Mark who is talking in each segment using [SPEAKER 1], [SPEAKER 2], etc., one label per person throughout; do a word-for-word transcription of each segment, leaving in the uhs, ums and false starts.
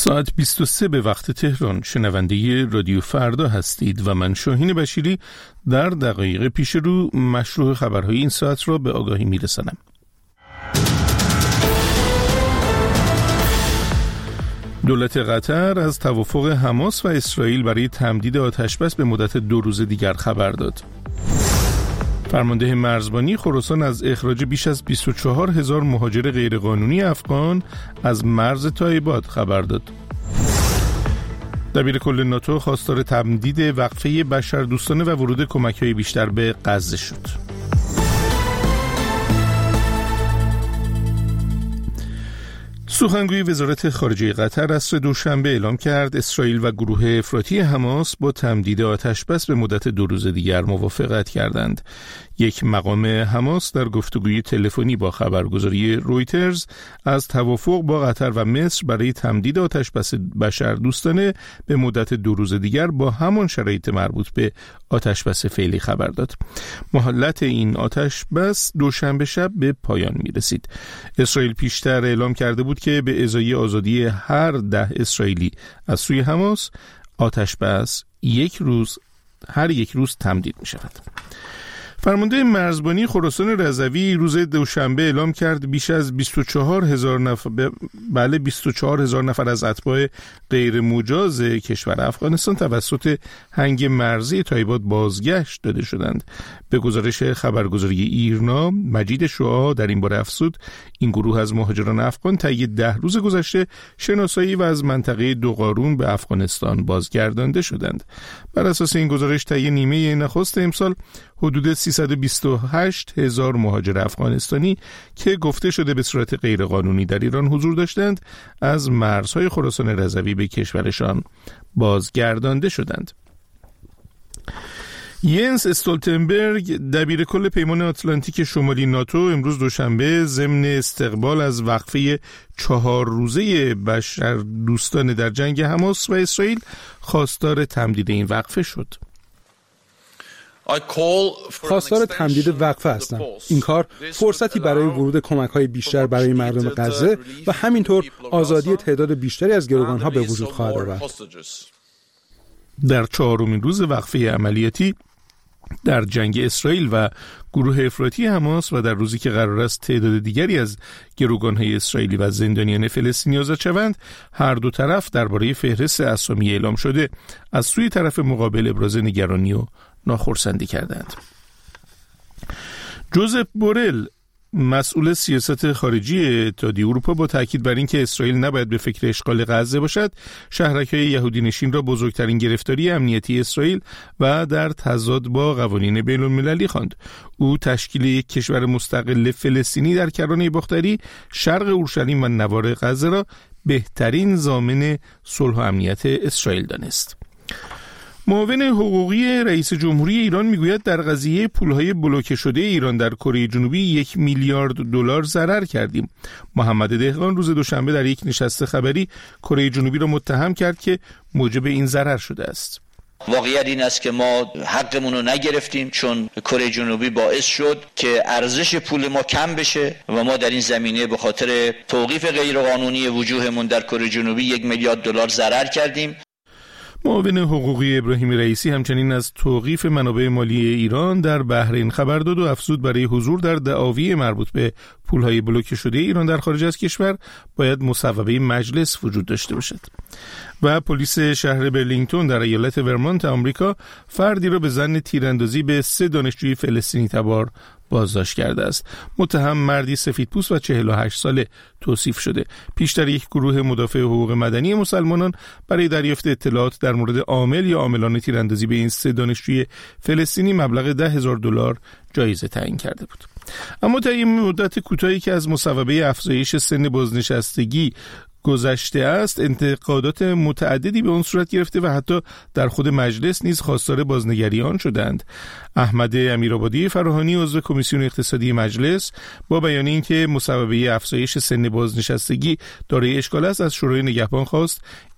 [SPEAKER 1] ساعت بیست و سه به وقت تهران. شنونده رادیو فردا هستید و من شاهین بشیری در دقایق پیش رو مشروع خبرهای این ساعت را به آگاهی میرسانم. دولت قطر از توافق حماس و اسرائیل برای تمدید آتش‌بس به مدت دو روز دیگر خبر داد. فرمانده مرزبانی خراسان از اخراج بیش از بیست و چهار هزار مهاجر غیرقانونی افغان از مرز تایباد خبر داد. دبیر کل ناتو خواستار تمدید وقفه بشردوستانه و ورود کمک‌های بیشتر به غزه شد. سخنگوی وزارت خارجه قطر عصر دوشنبه اعلام کرد اسرائیل و گروه افراطی حماس با تمدید آتش‌بس به مدت دو روز دیگر موافقت کردند. یک مقام حماس در گفتگوی تلفنی با خبرگزاری رویترز از توافق با قطر و مصر برای تمدید آتش‌بس بشردوستانه به مدت دو روز دیگر با همان شرایط مربوط به آتش‌بس فعلی خبر داد. مهلت این آتش‌بس دوشنبه شب به پایان می‌رسید. اسرائیل پیشتر اعلام کرده بود که به ازای آزادی هر ده اسرائیلی از سوی حماس آتش‌بس یک روز هر یک روز تمدید می‌شود. فرمانده مرزبانی خراسان رضوی روز دوشنبه اعلام کرد بیش از بیست و چهار هزار نفر بله بیست و چهار هزار نفر از اتباع غیر مجاز کشور افغانستان توسط هنگ مرزی تایباد بازگشت داده شدند. به گزارش خبرگزاری ایرنا، مجید شعاع در این باره افزود این گروه از مهاجران افغان طی ده روز گذشته شناسایی و از منطقه دوقارون به افغانستان بازگردانده شدند. بر اساس این گزارش طی نیمه نخست امسال حدود سیصد و بیست و هشت هزار مهاجر افغانستانی که گفته شده به صورت غیرقانونی در ایران حضور داشتند از مرزهای خراسان رضوی به کشورشان بازگردانده شدند. ینس استولتنبرگ دبیر کل پیمان آتلانتیک شمالی ناتو امروز دوشنبه ضمن استقبال از وقفه چهار روزه بشردوستانه در جنگ حماس و اسرائیل خواستار تمدید این وقفه شد.
[SPEAKER 2] خواستار تمدید وقفه هستم. این کار فرصتی برای ورود کمک‌های بیشتر برای مردم غزه و همینطور آزادی تعداد بیشتری از گروگان‌ها به وجود خواهد آورد.
[SPEAKER 1] در چهارمین روز وقفه عملیاتی در جنگ اسرائیل و گروه افراطی حماس و در روزی که قرار است تعداد دیگری از گروگان‌های اسرائیلی و زندانیان فلسطینی آزاد شوند، هر دو طرف درباره فهرست اسامی اعلام شده از سوی طرف مقابل ابراز نگرانی و ناخرسندی کردند. جوزف بورل مسئول سیاست خارجی اتحادیه اروپا با تاکید بر اینکه اسرائیل نباید به فکر اشغال غزه باشد، شهرک‌های یهودی نشین را بزرگترین گرفتاری امنیتی اسرائیل و در تضاد با قوانین بین‌المللی خواند. او تشکیل یک کشور مستقل فلسطینی در کرانه باختری، شرق اورشلیم و نوار غزه را بهترین ضامن صلح و امنیت اسرائیل دانست. معاون حقوقی رئیس جمهوری ایران میگوید در قضیه پولهای بلوکه شده ایران در کره جنوبی یک میلیارد دلار ضرر کردیم. محمد دهقان روز دوشنبه در یک نشست خبری کره جنوبی را متهم کرد که موجب این ضرر شده است.
[SPEAKER 3] واقعیت این است که ما حقمون رو نگرفتیم، چون کره جنوبی باعث شد که ارزش پول ما کم بشه و ما در این زمینه به خاطر توقیف غیرقانونی وجوهمون در کره جنوبی یک میلیارد دلار ضرر کردیم.
[SPEAKER 1] معاون حقوقی ابراهیم رئیسی همچنین از توقیف منابع مالی ایران در بحرین خبر داد و افزود برای حضور در دعاوی مربوط به پولهای بلوکه شده ایران در خارج از کشور باید مصوبه مجلس وجود داشته باشد. و پلیس شهر برلینگتون در ایالت ورمانت آمریکا فردی را به ظن تیراندازی به سه دانشجوی فلسطینی تبار بازداشت کرده است. متهم مردی سفیدپوست و چهل و هشت ساله توصیف شده. پیشتر یک گروه مدافع حقوق مدنی مسلمانان برای دریافت اطلاعات در مورد عامل یا عاملان تیراندازی به این سه دانشجوی فلسطینی مبلغ ده هزار دلار جایزه تعیین کرده بود. اما تا این مدت کوتاهی که از مصوبه افزایش سن بازنشستگی گذشته است، انتقادات متعددی به اون صورت گرفته و حتی در خود مجلس نیز خواستار بازنگری آن شدند. احمد امیرآبادی فراهانی عضو کمیسیون اقتصادی مجلس با بیان اینکه مصوبه افزایش سن بازنشستگی دارای اشکال است، از شورای نگهبان خواست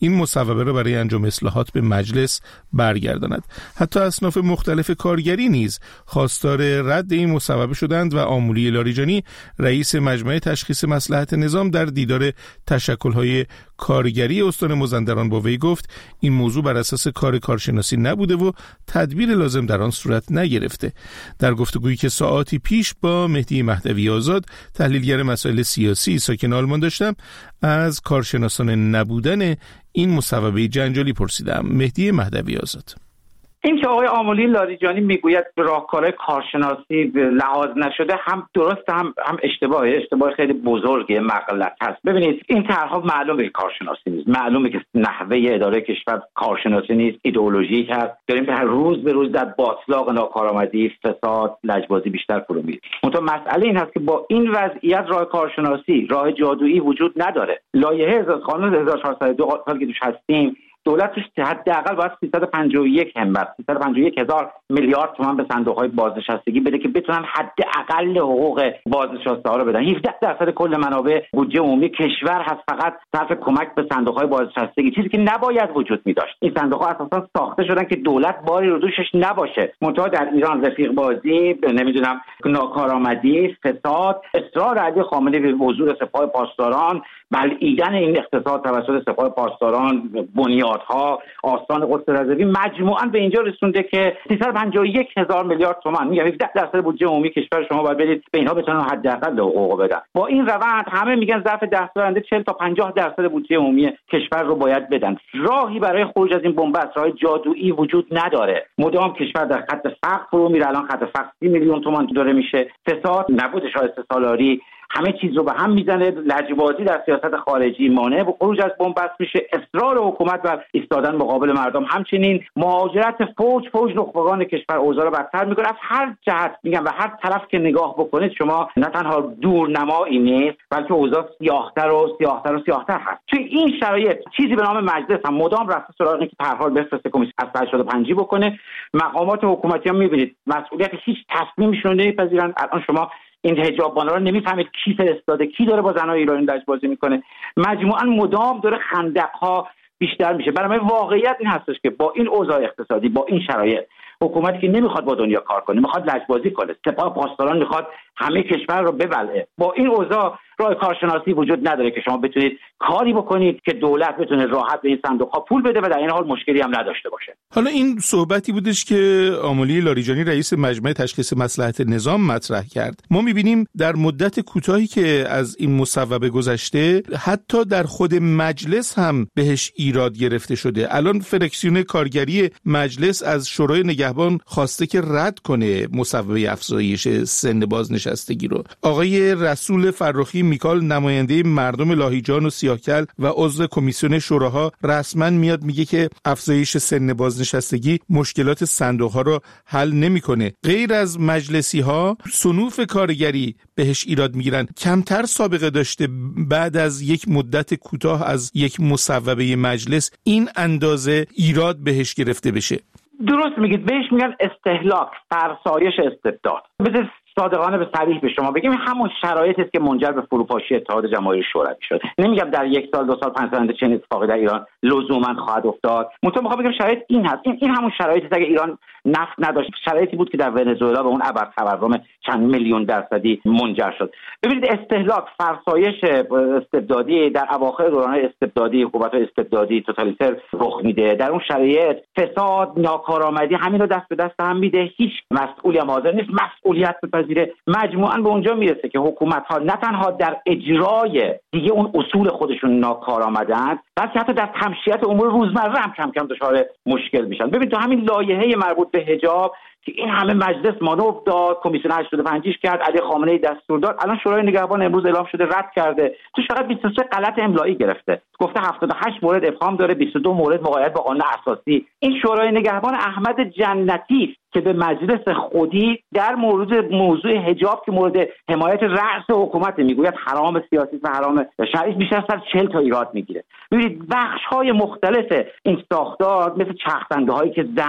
[SPEAKER 1] این مصوبه را برای انجام اصلاحات به مجلس برگرداند. حتی اصناف مختلف کارگری نیز خواستار رد این مصوبه شدند و آمولی لاریجانی رئیس مجمع تشخیص مصلحت نظام در دیدار تشکل‌های کارگری استان مازندران با وی گفت این موضوع بر اساس کار کارشناسی نبوده و تدبیر لازم در آن صورت نگرفته. در گفتگویی که ساعاتی پیش با مهدی مهدوی آزاد تحلیلگر مسائل سیاسی ساکن آلمان داشتم، از کارشناسان نبودن این مصوبه جنجالی پرسیدم. مهدی مهدوی آزاد:
[SPEAKER 4] این که آقای آمولی لاریجانی میگوید راهکارهای کارشناسی لحاظ نشده هم درست هم هم اشتباهه، اشتباه خیلی بزرگه، مغلط هست. ببینید این طرح‌ها معلومه که کارشناسی نیست، معلومه که نحوه اداره کشور کارشناسی نیست، ایدئولوژیک هست. داریم هر روز به روز در باطلاق ناکارآمدی، فساد، لجبازی بیشتر فرو میریم. منتها مسئله این هست که با این وضعیت راه کارشناسی، راه جادویی وجود نداره. لایحه قانون هزار و چهارصد و دو سال که توش هستیم، دولت توش حداقل باید سیصد و پنجاه و یک همت سیصد و پنجاه و یک هزار میلیارد تومان به صندوق‌های بازنشستگی بده که بتونن حداقل حقوق بازنشسته‌ها رو بدن. هفده درصد کل منابع بودجه عمومی کشور هست فقط صرف کمک به صندوق‌های بازنشستگی، چیزی که نباید وجود می‌داشت. این صندوق‌ها اساساً ساخته شدن که دولت باری رو دوشش نباشه. منتها در ایران رفیق بازی، نمیدونم ناکارآمدی، فساد، اصرار علی خامنه‌ای به حضور سپاه پاسداران، بلعیدن این اقتصاد توسط سپاه پاسداران، بنیادها، آستان قدس رضوی مجموعاً به اینجا رسونده که سیصد و پنجاه و یک هزار میلیارد تومان، میگم هفده درصد بودجه عمومی کشور شما باید بدید به اینها بتونن حداقل حقوق بدن. با این روند همه میگن ظرف ده سال آینده چهل تا پنجاه درصد بودجه عمومی کشور رو باید بدن. راهی برای خروج از این بنبست، راه جادویی وجود نداره. مدام کشور در خط فقر فرو میره. الان خط فقر سی میلیون تومان داره میشه. فساد، نبود شایسته سالاری همه چیز رو به هم میزنه. لجبازی در سیاست خارجی مانع به خروج از بنبست میشه. اصرار حکومت بر ایستادن مقابل مردم، همچنین مهاجرت فوج فوج نخبگان کشور اوضاع رو بدتر میکنه. از هر جهت میگم و هر طرف که نگاه بکنید شما نه تنها دورنمایی نیست بلکه اوضاع سیاه‌تر و سیاه‌تر و سیاه‌تر هست. توی این شرایط چیزی به نام مجلس هم مدام رفته سراغ اینکه به هر حال بفرسته کمیسیون از هشتاد و پنج بکنه. مقامات حکومتی هم میبینید مسئولیت هیچ تصمیمشون رو نمیپذیرن. الان شما این حجاب‌بانا رو نمیفهمید کی فرستاده، کی داره با زنای ایرانی لجبازی میکنه. مجموعاً مدام داره خندق‌ها بیشتر میشه. برای من واقعیت این هستش که با این اوضاع اقتصادی، با این شرایط، حکومتی که نمیخواد با دنیا کار کنه، میخواد لجبازی کنه، سپاه پاسداران میخواد همه کشور رو ببلعه، با این اوضاع راه کارشناسی وجود نداره که شما بتونید کاری بکنید که دولت بتونه راحت به این صندوق‌ها پول بده و در این حال مشکلی هم نداشته باشه.
[SPEAKER 1] حالا این صحبتی بودش که آمولی لاریجانی رئیس مجمع تشخیص مصلحت نظام مطرح کرد. ما می‌بینیم در مدت کوتاهی که از این مصوبه گذشته حتی در خود مجلس هم بهش ایراد گرفته شده. الان فرکسیون کارگری مجلس از شورای نگهبان خواسته که رد کنه مصوبه افزایش سن بازنشستگی رو. آقای رسول فرخی میکال نماینده مردم لاهیجان و سیاهکل و عضو کمیسیون شوراها رسما میاد میگه که افزایش سن بازنشستگی مشکلات صندوق‌ها رو حل نمیکنه. غیر از مجلسی ها صنوف کارگری بهش ایراد میگیرن. کمتر سابقه داشته بعد از یک مدت کوتاه از یک مصوبه مجلس این اندازه ایراد بهش گرفته بشه.
[SPEAKER 4] درست میگید، بهش میگن استهلاک، فرسایش استبداد. بذار صادقانه به صریح به شما بگیم همون شرایطی است که منجر به فروپاشی اتحاد جماهیر شوروی شد. نمیگم در یک سال دو سال پنج سال آینده چنین اتفاقی در ایران لزوما خواهد افتاد. منتها میخوام بگم شرایط این هست. این این همون شرایطی است که ایران نفت نداشت، شرایطی بود که در ونزوئلا به اون ابرتورم چند میلیون درصدی منجر شد. ببینید استهلاک، فرسایش استبدادی در اواخر دوران استبدادی، حکومت استبدادی توتالیتر رخ میده. در اون شرایط فساد، ناکارآمدی همین رو دست به دست هم میده. هیچ مسئولی هم حاضر نیست مسئولیت بپذیره. مجموعاً به اونجا میرسه که حکومت ها نه تنها در اجرای دیگه اون اصول خودشون ناکارآمدند، بلکه حتی در تمشیت امور روزمره هم کم کم دچار مشکل میشن. ببین تو همین لایحه مربوط به حجاب که این همه مجلس مانور داد، کمیسیون هشتاد و پنج کرد، علی خامنه‌ای دستور داد، الان شورای نگهبان امروز اعلام شده رد کرده. تو فقط بیست و سه غلط املایی گرفته، گفته هفتاد و هشت مورد ابهام داره، بیست و دو مورد مقاید با قانون اساسی. این شورای نگهبان احمد جنتی که به مجلس خودی در مورد موضوع حجاب که مورد حمایت رأس حکومت میگوید حرام سیاسی و حرام شرعی، بیشتر از چهل تا ایراد میگیره. ببینید بخش‌های مختلف این ساختار مثل چرخ‌دنده‌هایی که زنگ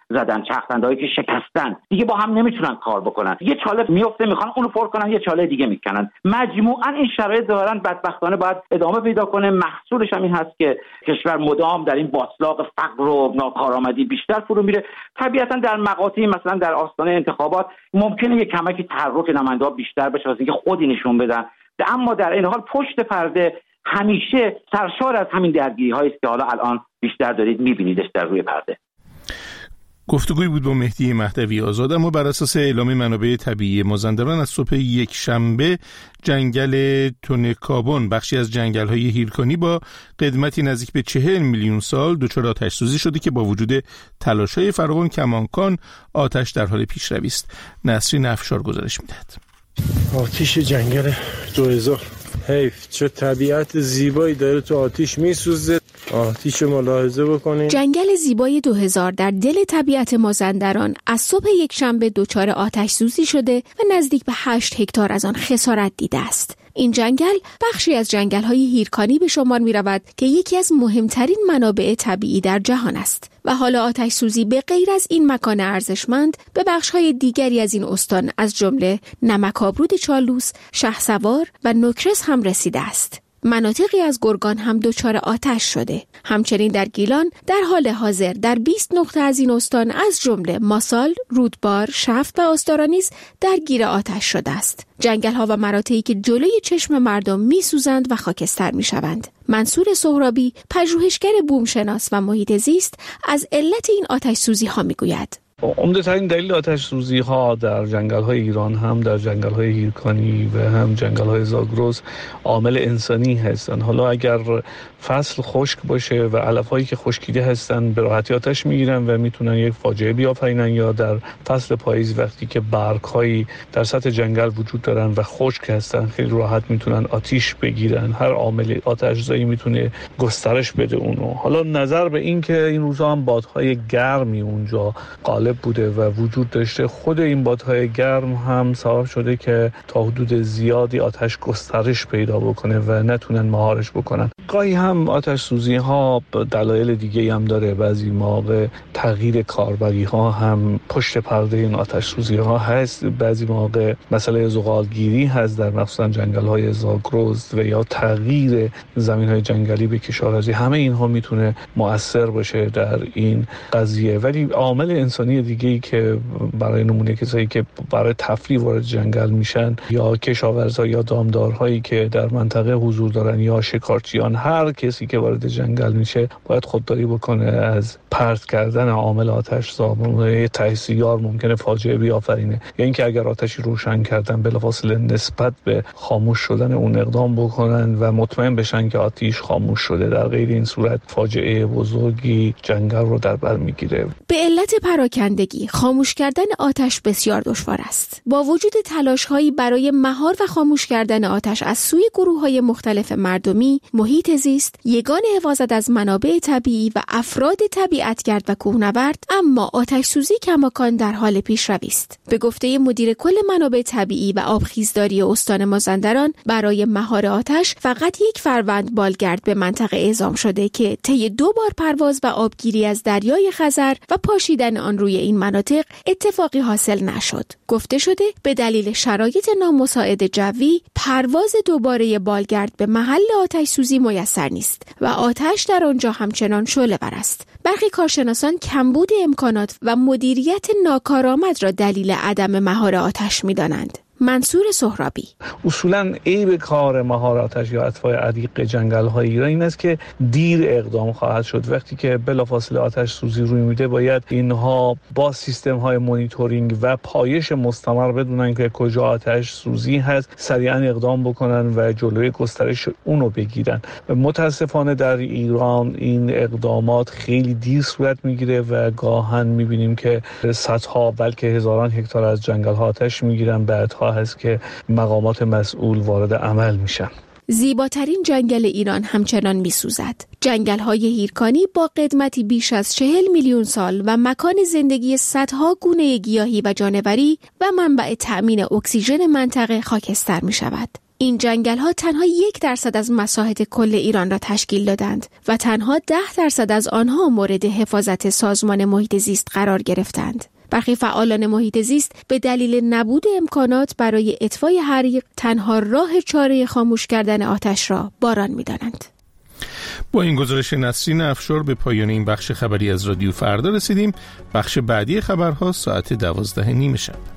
[SPEAKER 4] زدن، چرخدندهایی که شکستن، دیگه با هم نمیتونن کار بکنن. یه چاله میفته میخوان اونو پر کنن، یه چاله دیگه میکنن. مجموعاً این شرایط ظاهراً بدبختانه باید ادامه پیدا کنه. محصولش هم این هست که کشور مدام در این باتلاق فقر و ناکارآمدی بیشتر فرو میره. طبیعتاً در مقاطعی مثلا در آستانه انتخابات ممکنه یه کمکی تحرک نماینده‌ها بیشتر بشه از اینکه خودی نشون بدن، اما در این حال پشت پرده همیشه سرشار از همین درگیری‌هایی است که حالا الان بیشتر دارید می‌بینیدش در روی پرده.
[SPEAKER 1] گفتگوی بود با مهدی مهدوی آزاد. اما بر اساس اعلام منابع طبیعی مازندران از صبح یک شنبه جنگل تونکابون، بخشی از جنگل‌های هیرکانی با قدمتی نزدیک به چهل میلیون سال دچار آتش سوزی شده که با وجود تلاش‌های فراوان کماکان آتش در حال پیشروی است. نصری افشار گزارش می‌دهد.
[SPEAKER 5] آتش جنگل دو هزار، حیف چه طبیعت زیبایی داره تو آتش میسوزه. آتش ملاحظه بکنید.
[SPEAKER 6] جنگل زیبای دو هزار در دل طبیعت مازندران از صبح یک شنبه دچار آتش سوزی شده و نزدیک به هشت هکتار از آن خسارت دیده است. این جنگل بخشی از جنگل‌های هیرکانی به شمار می‌رود که یکی از مهمترین منابع طبیعی در جهان است و حالا آتش سوزی به غیر از این مکان ارزشمند به بخش‌های دیگری از این استان از جمله نمک‌آبرود چالوس، شهسوار و نوکرس هم رسیده است. مناطقی از گرگان هم دچار آتش شده. همچنین در گیلان در حال حاضر در بیست نقطه از این استان از جمله ماسال، رودبار، شفت و آستارانیز درگیر آتش شده است. جنگل‌ها و مراتعی که جلوی چشم مردم می‌سوزند و خاکستر می‌شوند. منصور سهرابی، پژوهشگر بومشناس و محیط زیست، از علت این آتش سوزی‌ها می‌گوید.
[SPEAKER 7] عمده‌ترین دلیل آتش سوزی ها در جنگل های ایران هم در جنگل های هیرکانی و هم جنگل های زاگرس عامل انسانی هستند. حالا اگر فصل خشک باشه و علف هایی که خشکیده هستن به راحتی آتش میگیرن و میتونن یک فاجعه بیافرینن، یا در فصل پاییز وقتی که برگ هایی در سطح جنگل وجود دارن و خشک هستن خیلی راحت میتونن آتش بگیرن. هر عامل آتش زایی میتونه گسترش بده اونو. حالا نظر به این که این روزا هم بادهای گرمی اونجا غالب بوده و وجود داشته، خود این بادهای گرم هم سبب شده که تا حدود زیادی آتش گسترش پیدا بکنه و نتونن مهارش بکنن. گاهی هم آتش سوزی ها دلایل دیگه هم داره. بعضی موقع تغییر کاربری ها هم پشت پرده این آتش سوزی ها هست. بعضی موقع مسئله زغالگیری هست در مخصوصا جنگل های زاگرس و یا تغییر زمین های جنگلی به کشاورزی. همه اینها میتونه مؤثر باشه در این قضیه. ولی عامل انسانی دیگه‌ای که برای نمونه کسایی که برای تفریح وارد جنگل میشن یا کشاورزا یا دامدارهایی که در منطقه حضور دارن یا شکارچیان، هر کسی که وارد جنگل میشه باید خودداری بکنه از پرت کردن عامل آتش زا. تحصیار ممکنه فاجعه بیافرینه، یا اینکه اگر آتشی روشن کردن بلافاصله نسبت به خاموش شدن اون اقدام بکنن و مطمئن بشن که آتش خاموش شده. در غیر این صورت فاجعه بزرگی جنگل رو در بر میگیره.
[SPEAKER 6] به علت پراکندگی خاموش کردن آتش بسیار دشوار است. با وجود تلاش‌هایی برای مهار و خاموش کردن آتش از سوی گروه‌های مختلف مردمی، محیط زیست، یگان حفاظت از منابع طبیعی و افراد طبیعتگرد و کوهنورد، اما آتش سوزی کماکان در حال پیشروی است. به گفته مدیر کل منابع طبیعی و آبخیزداری استان مازندران، برای مهار آتش فقط یک فروند بالگرد به منطقه اعزام شده که طی دو بار پرواز و آبگیری از دریای خزر و پاشیدن آن روی این مناطق اتفاقی حاصل نشد. گفته شده به دلیل شرایط نامساعد جوی پرواز دوباره بالگرد به محل آتش سوزی میسر نیست و آتش در آنجا همچنان شعله‌ور است. برخی کارشناسان کمبود امکانات و مدیریت ناکارآمد را دلیل عدم مهار آتش می‌دانند. منصور سهرابی:
[SPEAKER 7] اصولاً عیب کار مهار آتش یا اطفاء عریق جنگل‌های ایران این است که دیر اقدام خواهد شد. وقتی که بلافاصله آتش سوزی روی میده باید اینها با سیستم‌های مانیتورینگ و پایش مستمر بدونن که کجا آتش سوزی هست، سریعاً اقدام بکنن و جلوی گسترش اونو بگیرن. متاسفانه در ایران این اقدامات خیلی دیر صورت میگیره و گاهن میبینیم که صدها بلکه هزاران هکتار از جنگل‌ها آتش میگیرن، بعدها هست که مقامات مسئول وارد عمل میشن.
[SPEAKER 6] زیباترین جنگل ایران همچنان میسوزد. جنگل‌های هیرکانی با قدمتی بیش از چهل میلیون سال و مکان زندگی صدها گونه گیاهی و جانوری و منبع تأمین اکسیژن منطقه خاکستر میشود. این جنگل‌ها تنها یک درصد از مساحت کل ایران را تشکیل دادند و تنها ده درصد از آنها مورد حفاظت سازمان محیط زیست قرار گرفتند. برخی فعالان محیط زیست به دلیل نبود امکانات برای اطفای حریق تنها راه چاره خاموش کردن آتش را باران می‌دانند.
[SPEAKER 1] با این گزارش نسرین افشار به پایان این بخش خبری از رادیو فردا رسیدیم. بخش بعدی خبرها ساعت دوازده نیم شب.